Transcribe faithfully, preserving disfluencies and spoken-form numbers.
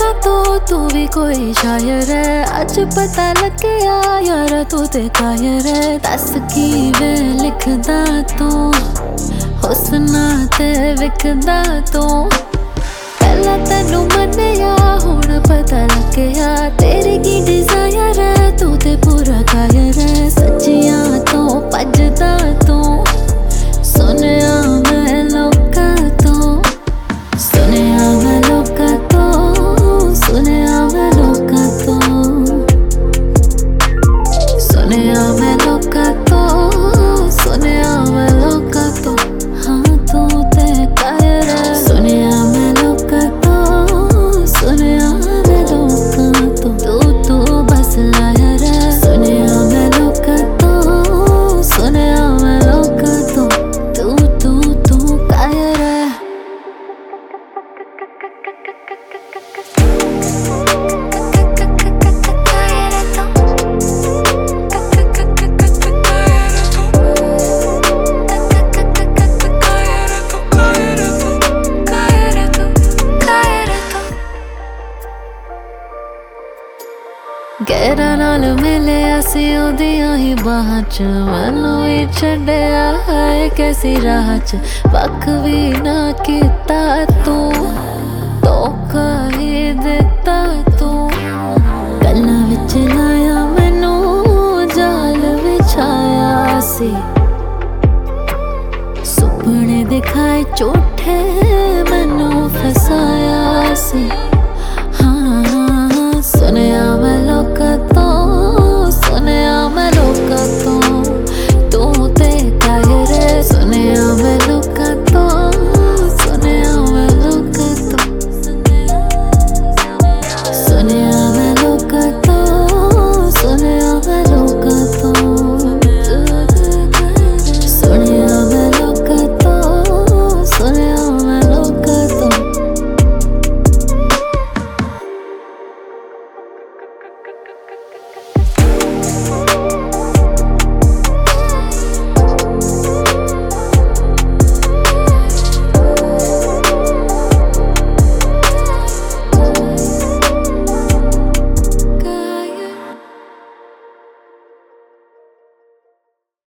तो तू भी कोई शायर है। अज पता लग्या यार तू ते कायर है। दस किवे लिखदा तू हुस्ना ते विकदा तू। पहला तेनू मन्निया हुण पता लग्या तेरी की डिजायर है। तू ते पूरा कायर है। सच्चियां तो भजदा तू सुनिया मैं लोकां तो। सुनिया मैं लोकां तो सुनिया मैं लोकां तो। सुनिया मैं लोकां तो सुनिया मैं लोकां तो। हाँ तू ते कायर है। सुनिया मैं लोकां तो सुनिया मैं लोकां तो। तू तू बस लायर है। सुनिया मैं लोकां तो सुनिया मैं लोकां तो। तू तू तू कायर है। गैरां नाल मिले असी ओदियां ही बाहां च। मैनू भी छड्डिया है कैसी राह च। वख भी ना कीता तू धोखा